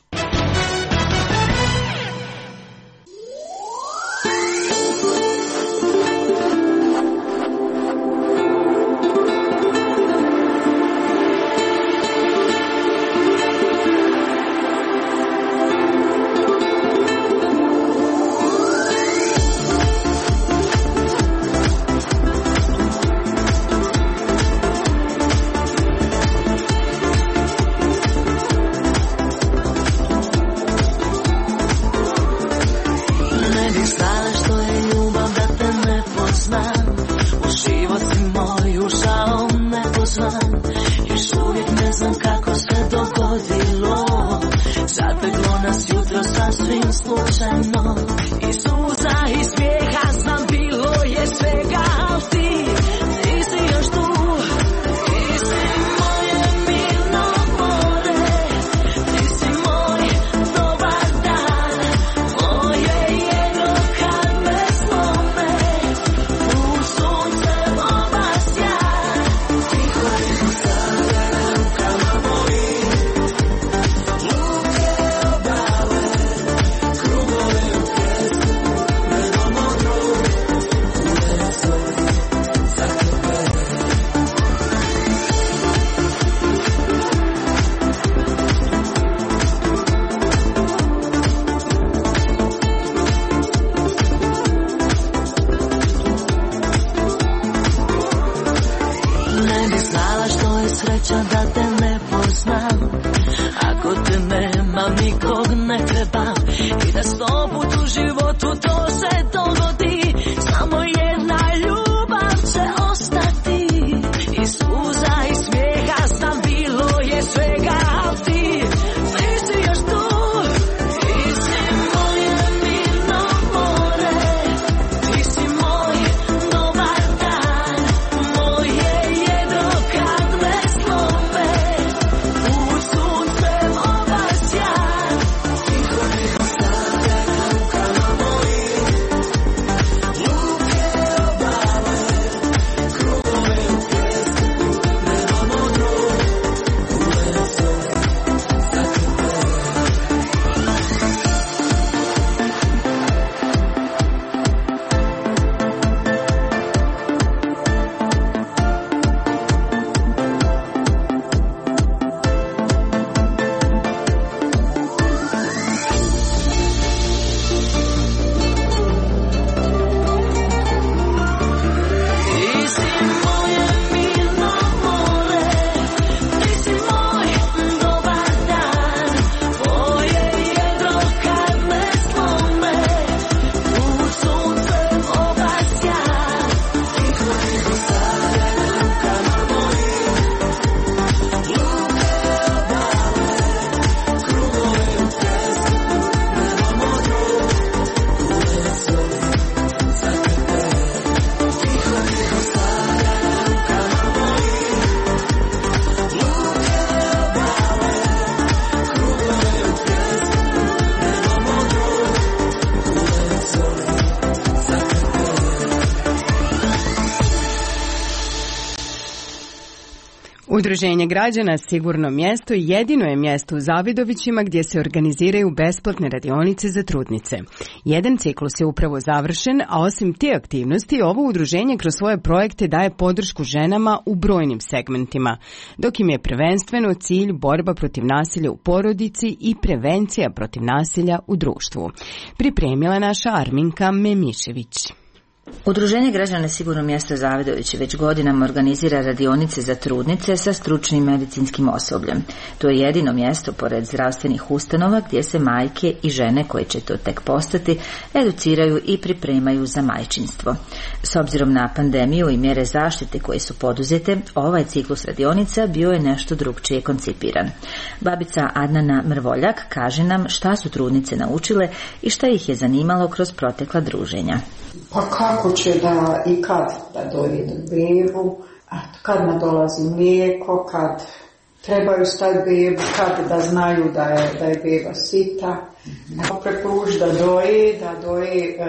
Udruženje građana Sigurno mjesto jedino je mjesto u Zavidovićima gdje se organiziraju besplatne radionice za trudnice. Jedan ciklus je upravo završen, a osim te aktivnosti, ovo udruženje kroz svoje projekte daje podršku ženama u brojnim segmentima, dok im je prvenstveno cilj borba protiv nasilja u porodici i prevencija protiv nasilja u društvu. Pripremila naša Arminka Memišević. Udruženje građana Sigurno mjesto Zavidovići već godinama organizira radionice za trudnice sa stručnim medicinskim osobljem. To je jedino mjesto pored zdravstvenih ustanova gdje se majke i žene koje će to tek postati educiraju i pripremaju za majčinstvo. S obzirom na pandemiju i mjere zaštite koje su poduzete, ovaj ciklus radionica bio je nešto drugčije koncipiran. Babica Adnana Mrvoljak kaže nam šta su trudnice naučile i šta ih je zanimalo kroz protekla druženja. Pa kako će da i kad da dojedu bebu, kad nadolazi mlijeko, kad trebaju staviti bebu, kad da znaju da je, da je beba sita. Preporuč da doje, da doje e,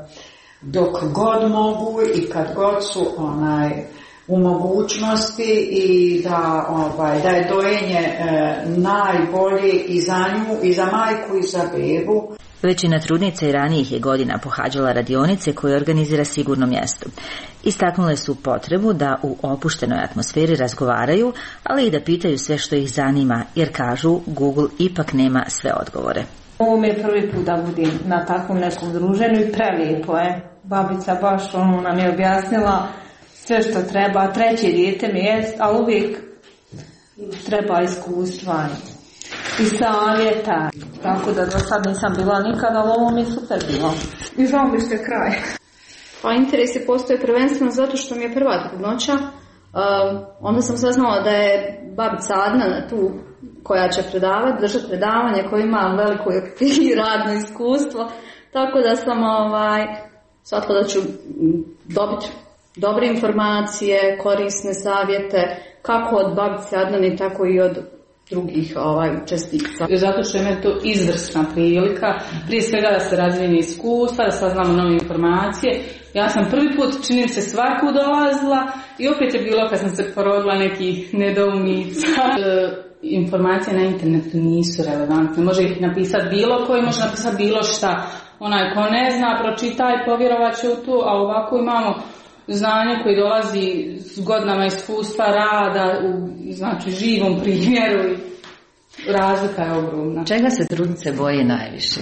dok god mogu i kad god su onaj u mogućnosti i da, ovaj, da je dojenje e, najbolje i za nju, i za majku i za bebu. Većina trudnica i ranijih je godina pohađala radionice koje organizira Sigurno mjesto. Istaknule su potrebu da u opuštenoj atmosferi razgovaraju, ali i da pitaju sve što ih zanima, jer kažu Google ipak nema sve odgovore. Ovo mi je prvi put da budem na takvom nekom druženju i prelijepo je. Babica baš ono nam je objasnila sve što treba. Treće dijete mi jest, ali uvijek treba iskustva i savjeta. Tako da do sad nisam bila nikada, ali ovo mi je super bilo. I žao mi ste kraj. Pa interesi postoje prvenstveno zato što mi je prva trudnoća. Uh, onda sam saznala da je babica Adnana tu koja će predavati, držati predavanje, koja ima veliko i radno iskustvo. Tako da sam ovaj, shvatila da ću dobiti dobre informacije, korisne savjete, kako od babice Adnane, tako i od drugih ovaj, čestica. Zato što je to izvrsna prilika, prije svega da se razvijeni iskustva, da saznamo nove informacije. Ja sam prvi put, činim se, svaku dolazila i opet je bilo kad sam se porodila nekih nedoumica. Informacije na internetu nisu relevantne, može ih napisati bilo koji, može napisati bilo šta. Onaj ko ne zna, pročitaj, povjerovat će u to, a ovako imamo znanje koje dolazi s godinama iskustva rada u, znači, živom primjeru i razlika je ogromna. Čega se trudnice boje najviše?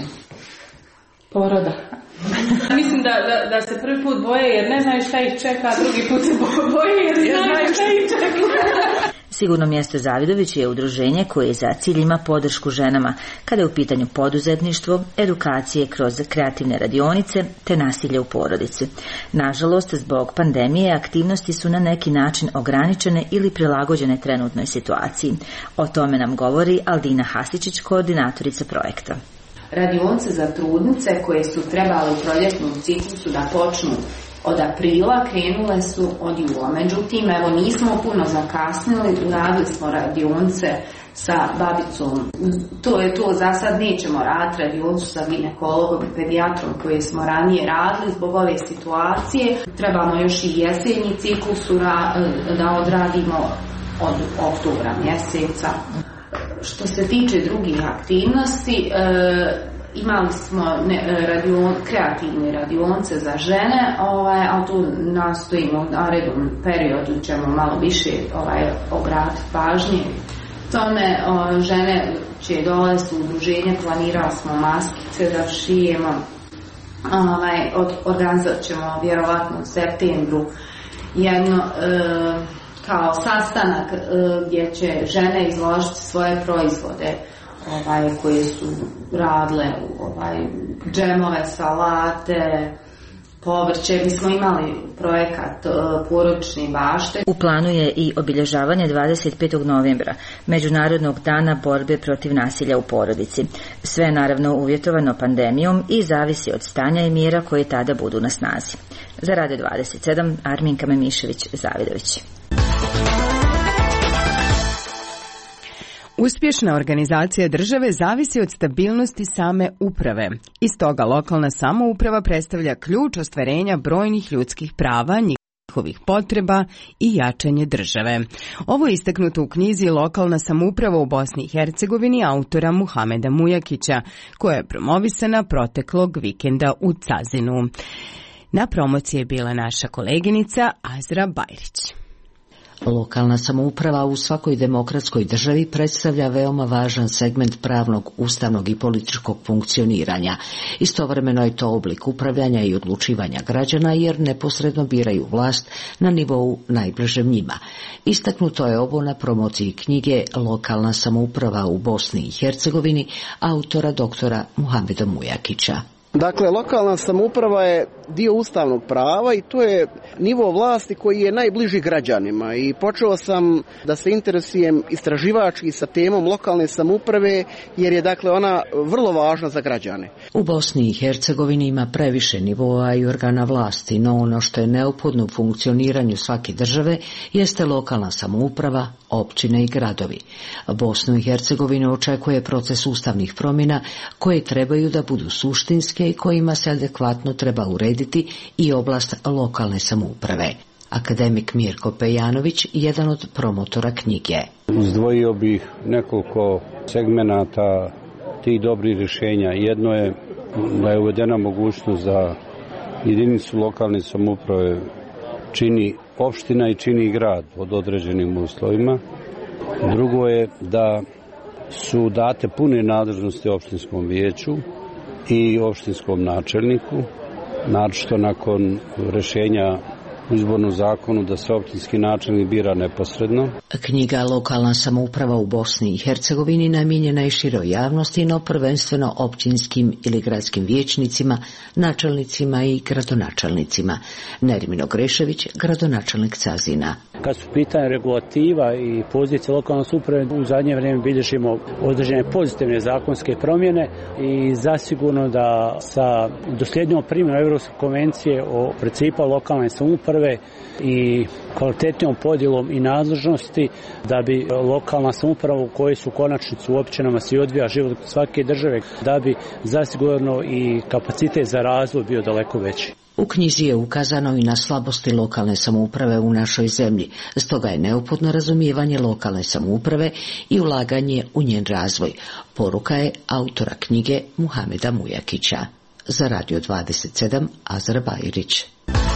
Poroda. Mislim da, da, da se prvi put boje jer ne znaju šta ih čeka, a drugi put se boje jer znaju šta ih čeka. Sigurno mjesto Zavidović je udruženje koje za cilj ima podršku ženama kada je u pitanju poduzetništvo, edukacije kroz kreativne radionice te nasilje u porodici. Nažalost, zbog pandemije aktivnosti su na neki način ograničene ili prilagođene trenutnoj situaciji. O tome nam govori Aldina Hasičić, koordinatorica projekta. Radionice za trudnice koje su trebale u proljetnom ciklusu da počnu od aprila, krenule su od jula. Međutim, evo, nismo puno zakasnili, uradili smo radionice sa babicom. To je to, za sad nećemo raditi radionicu sa ginekologom i pedijatrom koje smo ranije radili zbog ove situacije. Trebamo još i jesenji ciklus da odradimo od oktobra mjeseca. Što se tiče drugih aktivnosti, e, imali smo ne, radion, kreativne radionce za žene, ovaj, a tu nastojimo u narednom periodu ćemo malo više ovaj, obratiti pažnje. Tome o, žene će dolaziti u udruženje, planirali smo maskice da šijemo, ovaj, od, organizat ćemo vjerovatno u septembru jedno e, kao sastanak e, gdje će žene izložiti svoje proizvode ovaj, koje su radile ovaj, džemove, salate, povrće. Mi smo imali projekat uh, porodične bašte. U planu je i obilježavanje dvadeset petog novembra, Međunarodnog dana borbe protiv nasilja u porodici. Sve je naravno uvjetovano pandemijom i zavisi od stanja i mjera koje tada budu na snazi. Za Radio dvadeset sedam, Arminka Memišević, Zavidović. Uspješna organizacija države zavisi od stabilnosti same uprave. Iz toga lokalna samouprava predstavlja ključ ostvarenja brojnih ljudskih prava, njihovih njihovih potreba i jačanje države. Ovo je istaknuto u knjizi Lokalna samouprava u Bosni i Hercegovini autora Muhameda Mujakića, koja je promovisana proteklog vikenda u Cazinu. Na promociji je bila naša koleginica Azra Bajrić. Lokalna samouprava u svakoj demokratskoj državi predstavlja veoma važan segment pravnog, ustavnog i političkog funkcioniranja. Istovremeno je to oblik upravljanja i odlučivanja građana jer neposredno biraju vlast na nivou najbližem njima. Istaknuto je ovo na promociji knjige Lokalna samouprava u Bosni i Hercegovini autora doktora Muhameda Mujakića. Dakle, lokalna samouprava je dio ustavnog prava i to je nivo vlasti koji je najbliži građanima i počeo sam da se interesujem istraživački sa temom lokalne samouprave jer je dakle ona vrlo važna za građane. U Bosni i Hercegovini ima previše nivoa i organa vlasti, no ono što je neophodno u funkcioniranju svake države jeste lokalna samouprava, općine i gradovi. Bosnu i Hercegovinu očekuje proces ustavnih promjena koje trebaju da budu suštinske i kojima se adekvatno treba urediti i oblast lokalne samouprave. Akademik Mirko Pejanović, jedan od promotora knjige. Izdvojio bih nekoliko segmenata tih dobrih rješenja. Jedno je da je uvedena mogućnost da jedinicu lokalne samouprave čini opština i čini grad pod određenim uslovima. Drugo je da su date pune nadležnosti opštinskom vijeću i opštinskom načelniku, naročito nakon rješenja u izbornom zakonu da se općinski načelnik bira neposredno. Knjiga Lokalna samouprava u Bosni i Hercegovini namijenjena je široj javnosti, no prvenstveno općinskim ili gradskim vijećnicima, načelnicima i gradonačelnicima. Nermino Grešević, gradonačelnik Cazina. Kad su pitanje regulativa i pozicije lokalne samouprave, u zadnje vrijeme bilježimo određene pozitivne zakonske promjene i zasigurno da sa dosljednjom primjenom Europske konvencije o principa lokalne samouprave i kvalitetnijom podjelom i nadležnosti da bi lokalna samouprava u kojoj su konačnici u općinama se odvija život svake države, da bi zasigurno i kapacitet za razvoj bio daleko veći. U knjizi je ukazano i na slabosti lokalne samouprave u našoj zemlji, stoga je neophodno razumijevanje lokalne samouprave i ulaganje u njen razvoj. Poruka je autora knjige Muhameda Mujakića. Za Radio dvadeset sedam, Azra Bajrić.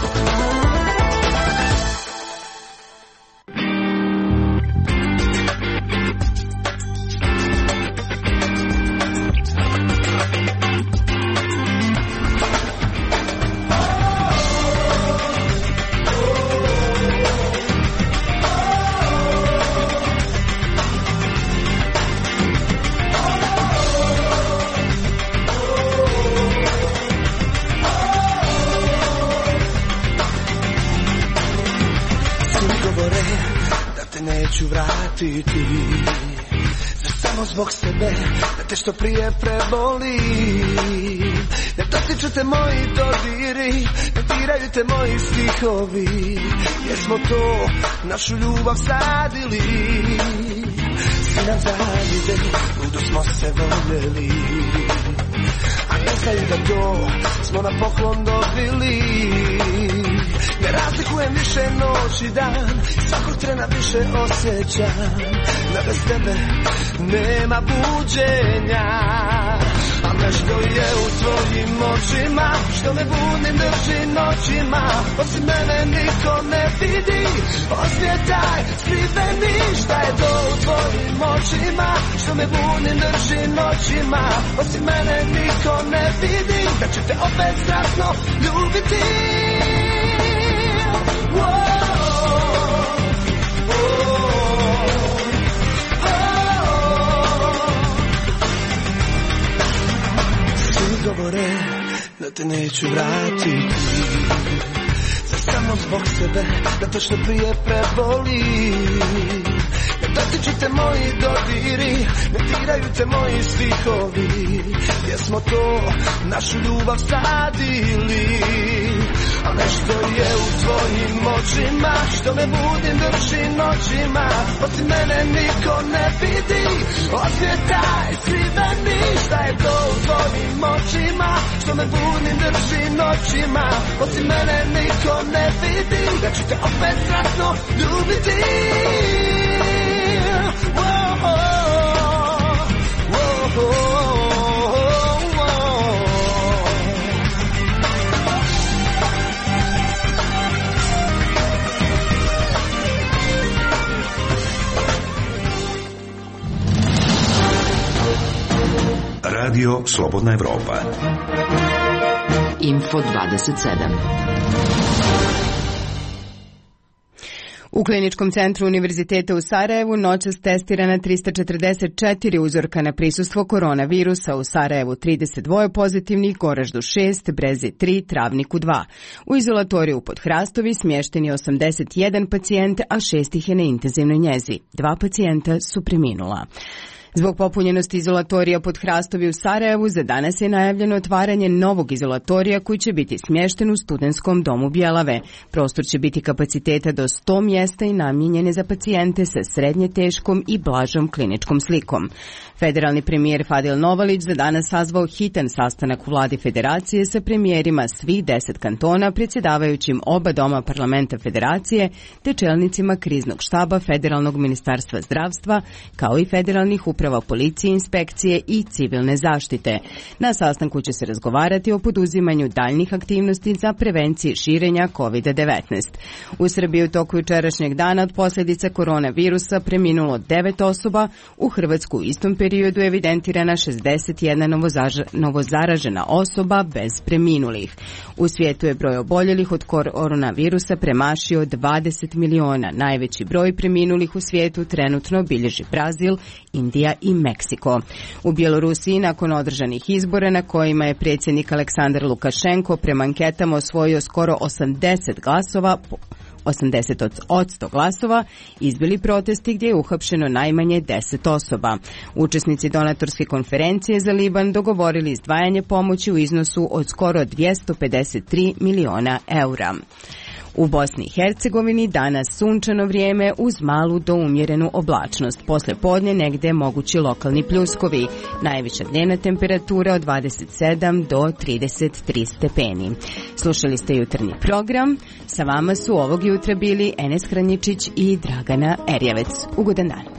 Zar samo zbog sebe da te što prije preboli? Ne dotiču te moji dodiri, ne diraju te moji stihovi, jer smo to našu ljubav sadili. Svi nam zavide, ludo smo se voljeli, a ne znaju da to smo na poklon dobili. Ne razlikujem više noć i dan, svakog trena više osjećam da bez tebe nema buđenja. A nešto je u tvojim očima što me budnim drži noćima. Osim mene niko ne vidi, osvjetaj skriveni. Šta je to u tvojim očima što me budnim drži noćima. Osim mene niko ne vidi, da ću te opet strasno ljubiti. Svi govore da te neću vratiti, zar samo zbog sebe da to što prije preboli. Ne dotiču te moji dodiri, ne diraju te moji stihovi, jer smo to našu ljubav sadili. A nešto je u tvojim očima što me budim drži noćima. Osim mene niko ne vidi, osvjetaj skriveni. Šta je to u tvojim očima, što me budnim drži noćima. Osim mene niko ne vidi, da ću te opet strasno ljubiti. Oh, oh, oh, oh, oh. Radio Slobodna Evropa. Info dvadeset sedam. U Kliničkom centru Univerziteta u Sarajevu noćas testirana trista četrdeset četiri uzorka na prisustvo koronavirusa, u Sarajevu trideset dva pozitivnih, Goraždu šest, Brezi tri, Travniku dva. U izolatoriju pod Hrastovi smješten je osamdeset jedan pacijent, a šest ih je na intenzivnoj njezi. Dva pacijenta su preminula. Zbog popunjenosti izolatorija pod Hrastovi u Sarajevu, za danas je najavljeno otvaranje novog izolatorija koji će biti smješten u Studentskom domu Bjelave. Prostor će biti kapaciteta do sto mjesta i namijenjen je za pacijente sa srednje teškom i blažom kliničkom slikom. Federalni premijer Fadil Novalić za danas sazvao hitan sastanak u vladi federacije sa premijerima svih deset kantona, predsjedavajućim oba doma parlamenta federacije, te čelnicima kriznog štaba Federalnog ministarstva zdravstva, kao i federalnih uprava policije, inspekcije i civilne zaštite. Na sastanku će se razgovarati o poduzimanju daljnjih aktivnosti za prevencije širenja kovid devetnaest. U Srbiji u toku jučerašnjeg dana od posljedica koronavirusa preminulo devet osoba, u Hrvatsku u istom periodu evidentirana šezdeset jedna novozaražena osoba bez preminulih. U svijetu je broj oboljelih od koronavirusa premašio dvadeset miliona. Najveći broj preminulih u svijetu trenutno bilježi Brazil, Indija i Meksiko. U Bjelorusiji nakon održanih izbora na kojima je predsjednik Aleksandar Lukašenko prema anketama osvojio skoro osamdeset glasova, osamdeset posto glasova, izbili protesti gdje je uhapšeno najmanje deset osoba. Učesnici donatorske konferencije za Liban dogovorili izdvajanje pomoći u iznosu od skoro dvjesto pedeset tri miliona eura. U Bosni i Hercegovini danas sunčano vrijeme uz malu do umjerenu oblačnost. Poslije podne negdje mogući lokalni pljuskovi. Najviša dnevna temperatura od dvadeset sedam do trideset tri stepeni. Slušali ste jutarnji program. Sa vama su ovog jutra bili Enes Hranjičić i Dragana Erjevec. Ugodan dan.